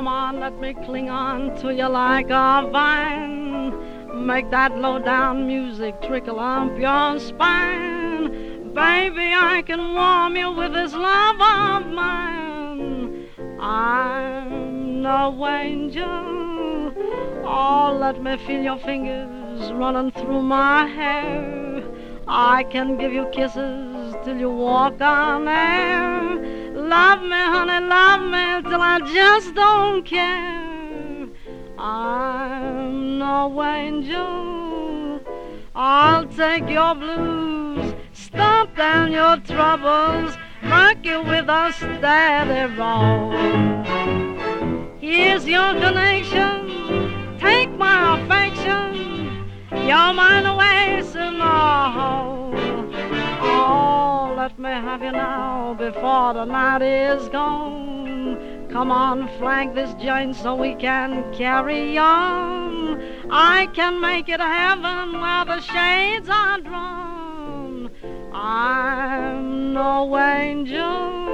Come on, let me cling on to you like a vine. Make that low-down music trickle up your spine. Baby, I can warm you with this love of mine. I'm no angel. Oh, let me feel your fingers running through my hair. I can give you kisses till you walk on air. Love me, honey, love me till I just don't care. I'm no angel. I'll take your blues, stomp down your troubles, rock you with a steady roll. Here's your connection, take my affection, you're mine away in the hole. Oh, let me have you now before the night is gone. Come on, flank this joint so we can carry on. I can make it heaven where the shades are drawn. I'm no angel.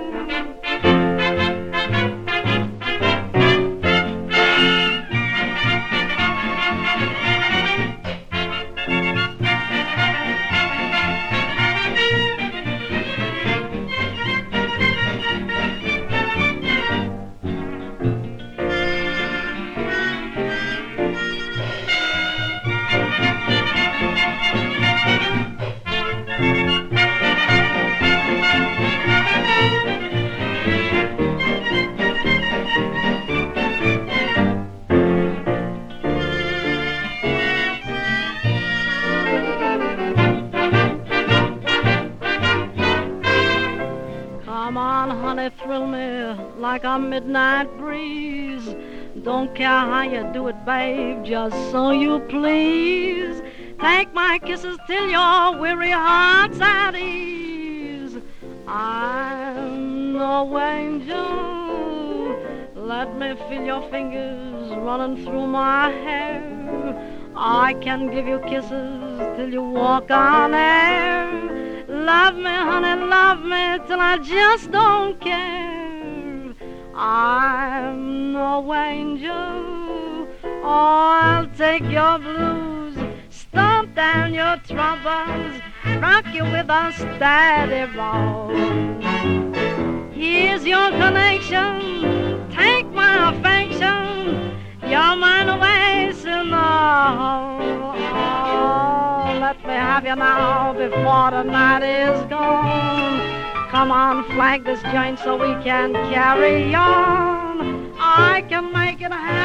Come on, honey, thrill me like a midnight breeze. Don't care how you do it, babe, just so you please. Take my kisses till your weary heart's at ease. I'm no angel. Let me feel your fingers running through my hair. I can give you kisses till you walk on air. Love me, honey, love me till I just don't care. I'm no angel. Oh, I'll take your blues, stomp down your troubles, rock you with a steady roll. Here's your connection, take my affection, you're mine away in the hole. Oh, let me have you now before the night is gone. Come on, flank this joint so we can carry on. I can make it happen